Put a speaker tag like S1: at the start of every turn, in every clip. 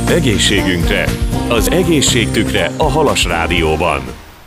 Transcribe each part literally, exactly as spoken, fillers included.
S1: Egészségünkre, az egészségtükre a Halas Rádióban.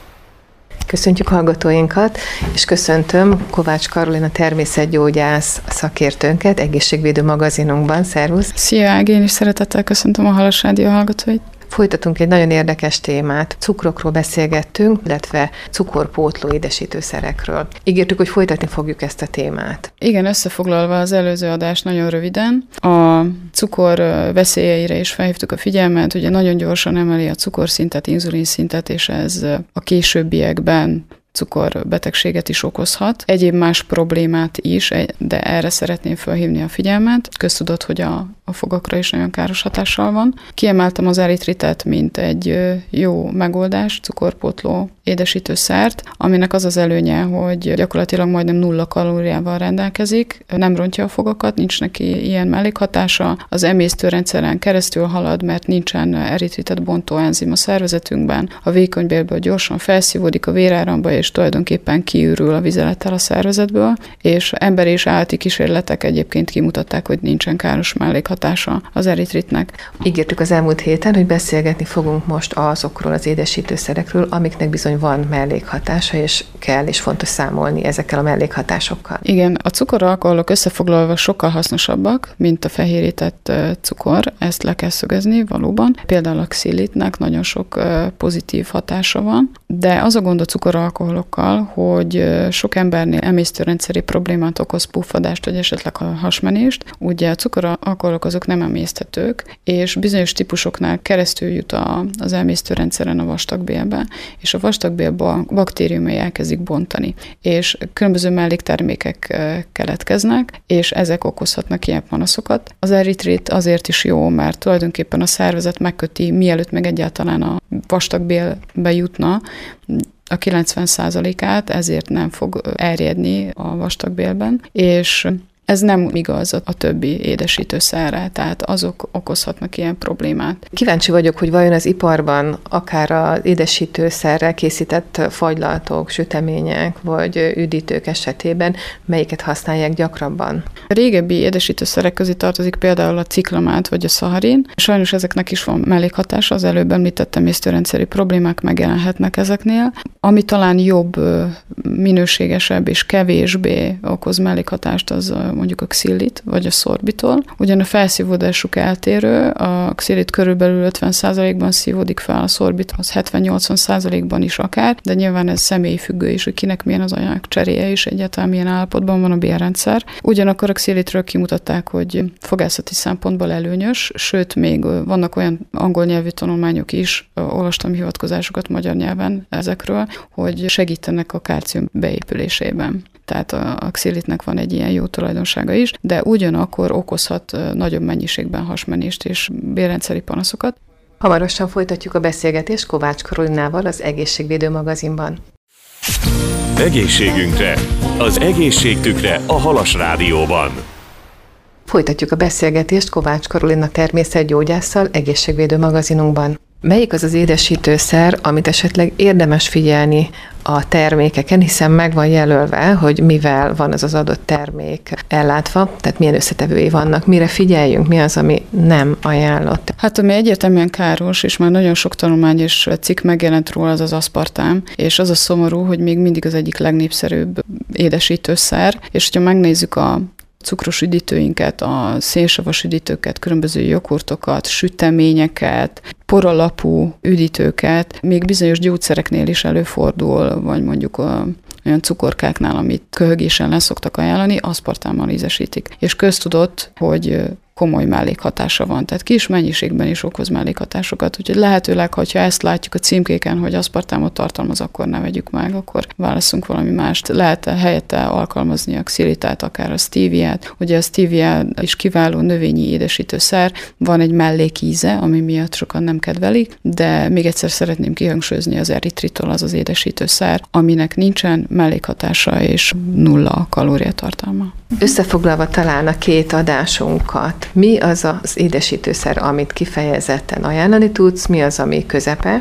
S2: Köszöntjük hallgatóinkat, és köszöntöm Kovács Karolina természetgyógyász szakértőnket egészségvédő magazinunkban. Szervusz!
S3: Szia Ági, én is szeretettel köszöntöm a Halas Rádió hallgatóit.
S2: Folytatunk egy nagyon érdekes témát. Cukrokról beszélgettünk, illetve cukorpótló édesítőszerekről. Ígértük, hogy folytatni fogjuk ezt a témát.
S3: Igen, összefoglalva az előző adást nagyon röviden. A cukor veszélyeire is felhívtuk a figyelmet, ugye nagyon gyorsan emeli a cukorszintet, inzulinszintet, és ez a későbbiekben cukorbetegséget is okozhat. Egyéb más problémát is, de erre szeretném felhívni a figyelmet. Köztudott, hogy a, a fogakra is nagyon káros hatással van. Kiemeltem az eritritet, mint egy jó megoldás, cukorpótló édesítőszert, aminek az az előnye, hogy gyakorlatilag majdnem nulla kalóriával rendelkezik, nem rontja a fogakat, nincs neki ilyen mellékhatása, az emésztőrendszeren keresztül halad, mert nincsen eritritet bontó enzim a szervezetünkben, a vékonybélből gyorsan felszívódik a véráramba, és tulajdonképpen kiürül a vizelettel a szervezetből, és emberi és állati kísérletek egyébként kimutatták, hogy nincsen káros mellékhatása az eritritnek.
S2: Ígértük az elmúlt héten, hogy beszélgetni fogunk most azokról az édesítőszerekről, amiknek bizony van mellékhatása, és kell és fontos számolni ezekkel a mellékhatásokkal.
S3: Igen, a cukoralkoholok összefoglalva sokkal hasznosabbak, mint a fehérített cukor, ezt le kell szögezni valóban. Például a xilitnek nagyon sok pozitív hatása van, de az a gond a cukoralkoholokkal, hogy sok embernél emésztőrendszeri problémát okoz, puffadást, vagy esetleg a hasmenést. Ugye a cukoralkoholok azok nem emészthetők, és bizonyos típusoknál keresztül jut a, az emésztőrendszeren a vastagbélbe, és a vastagbélben baktériumai elkezdik bontani, és különböző melléktermékek keletkeznek, és ezek okozhatnak ilyen panaszokat. Az eritrit azért is jó, mert tulajdonképpen a szervezet megköti, mielőtt meg egyáltalán a vastagbélbe jutna, a kilencven százalékát, ezért nem fog erjedni a vastagbélben, és ez nem igaz a többi édesítőszerre, tehát azok okozhatnak ilyen problémát.
S2: Kíváncsi vagyok, hogy vajon az iparban akár az édesítőszerrel készített fagylaltok, sütemények vagy üdítők esetében melyiket használják gyakrabban?
S3: A régebbi édesítőszerek közé tartozik például a ciklamát vagy a szaharin. Sajnos ezeknek is van mellékhatása, az előbb említett emésztőrendszeri problémák megjelenhetnek ezeknél. Ami talán jobb, minőségesebb és kevésbé okoz mellékhatást, az mondjuk a xillit, vagy a szorbitol. Ugyan a felszívódásuk eltérő, a xillit körülbelül ötven százalékban szívódik fel, a szorbit az hetven-nyolcvan százalékban is akár, de nyilván ez személyfüggő is, hogy kinek milyen az anyag cseréje és egyáltalán milyen állapotban van a bélrendszer. Ugyanakkor a xillitről kimutatták, hogy fogászati szempontból előnyös, sőt, még vannak olyan angol nyelvű tanulmányok is, olvastam hivatkozásokat magyar nyelven ezekről, hogy segítenek a kálcium beépülésében. Tehát a xilitnek van egy ilyen jó tulajdonsága is, de ugyanakkor okozhat nagyobb mennyiségben hasmenést és bélrendszeri panaszokat.
S2: Hamarosan folytatjuk a beszélgetést Kovács Karolinával az Egészségvédő magazinban.
S1: Egészségünkre, az egészségtükre a Halas Rádióban.
S2: Folytatjuk a beszélgetést Kovács Karolina természetgyógyásszal Egészségvédő magazinunkban. Melyik az az édesítőszer, amit esetleg érdemes figyelni a termékeken, hiszen meg van jelölve, hogy mivel van az az adott termék ellátva, tehát milyen összetevői vannak, mire figyeljünk, mi az, ami nem ajánlott.
S3: Hát ami egyértelműen káros, és már nagyon sok tanulmány és cikk megjelent róla, az az aszpartám, és az a szomorú, hogy még mindig az egyik legnépszerűbb édesítőszer, és hogyha megnézzük a cukros üdítőinket, a szénsavas üdítőket, különböző jogurtokat, süteményeket, poralapú üdítőket, még bizonyos gyógyszereknél is előfordul, vagy mondjuk a olyan cukorkáknál, amit köhögésen leszoktak ajánlani, aszpartámmal ízesítik. És köztudott, hogy komoly mellékhatása van, tehát kis mennyiségben is okoz mellékhatásokat, úgyhogy lehetőleg, hogyha ezt látjuk a címkéken, hogy aszpartámot tartalmaz, akkor ne vegyük meg, akkor válasszunk valami mást. Lehet helyette alkalmazni a xilitát, akár a stíviát. Ugye a stívia is kiváló növényi édesítőszer, van egy mellékíze, ami miatt sokan nem kedvelik, de még egyszer szeretném kihangsúlyozni az eritritol, az az édesítőszer, aminek nincsen mellékhatása és nulla kalóriatartalma.
S2: Összefoglalva talán a két adásunkat, mi az az édesítőszer, amit kifejezetten ajánlani tudsz, mi az, ami közepes,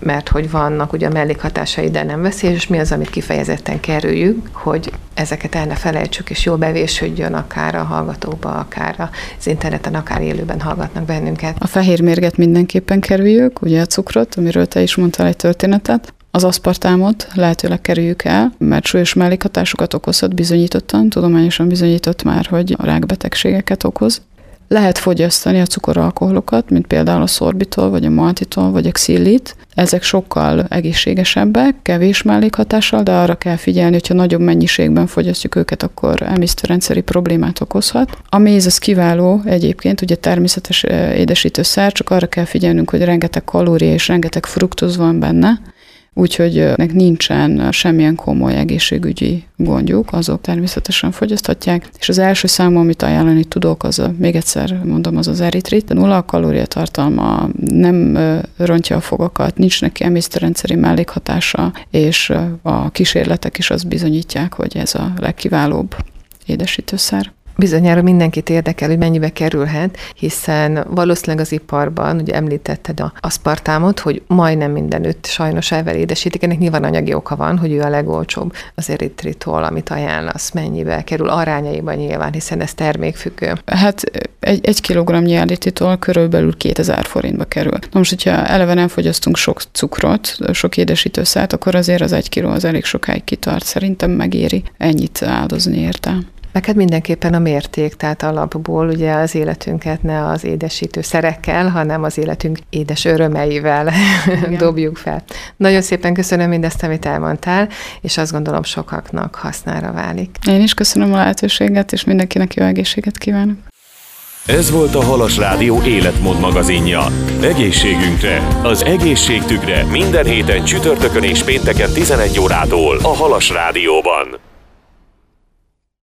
S2: mert hogy vannak ugye a mellékhatásai, de nem veszélyes, és mi az, amit kifejezetten kerüljük, hogy ezeket el ne felejtsük, és jól bevésődjön akár a hallgatóba, akár az interneten, akár élőben hallgatnak bennünket.
S3: A fehér mérget mindenképpen kerüljük, ugye a cukrot, amiről te is mondtál egy történetet. Az aszpartámot lehetőleg kerüljük el, mert súlyos mellékhatásokat okozhat bizonyítottan, tudományosan bizonyított már, hogy a rákbetegségeket okoz. Lehet fogyasztani a cukoralkoholokat, mint például a szorbitol, vagy a maltitol, vagy a xillit. Ezek sokkal egészségesebbek, kevés mellékhatással, de arra kell figyelni, hogyha nagyobb mennyiségben fogyasztjuk őket, akkor emésztőrendszeri problémát okozhat. A méz az kiváló egyébként, ugye természetes édesítőszer, csak arra kell figyelnünk, hogy rengeteg kalória és rengeteg fruktóz van benne, úgyhogy nek nincsen semmilyen komoly egészségügyi gondjuk, azok természetesen fogyaszthatják. És az első számú, amit ajánlani tudok, az a, még egyszer mondom, az az eritrit. A nulla kalóriatartalma, nem rontja a fogakat, nincs neki emésztőrendszeri mellékhatása, és a kísérletek is azt bizonyítják, hogy ez a legkiválóbb édesítőszer.
S2: Bizonyára mindenkit érdekel, hogy mennyibe kerülhet, hiszen valószínűleg az iparban, ugye említetted az aszpartámot, hogy majdnem mindenütt sajnos ezzel édesítik, ennek nyilván anyagi oka van, hogy ő a legolcsóbb. Az eritritol, amit ajánlasz, mennyibe kerül arányaiban nyilván, hiszen ez termékfüggő.
S3: Hát egy, egy kilogramnyi eritritol körülbelül kétezer forintba kerül. Na most, hogyha eleve nem fogyasztunk sok cukrot, sok édesítőszert, akkor azért az egy kiló az elég sokáig kitart. Szerintem megéri ennyit áldozni érte.
S2: Meg hát mindenképpen a mérték, tehát alapból ugye az életünket ne az édesítő szerekkel, hanem az életünk édes örömeivel dobjuk fel. Nagyon szépen köszönöm mindezt, amit elmondtál, és azt gondolom sokaknak hasznára válik.
S3: Én is köszönöm a lehetőséget, és mindenkinek jó egészséget kívánok.
S1: Ez volt a Halas Rádió életmód magazinja. Egészségünkre, az egészségtükre minden héten csütörtökön és pénteken tizenegy órától a Halas Rádióban.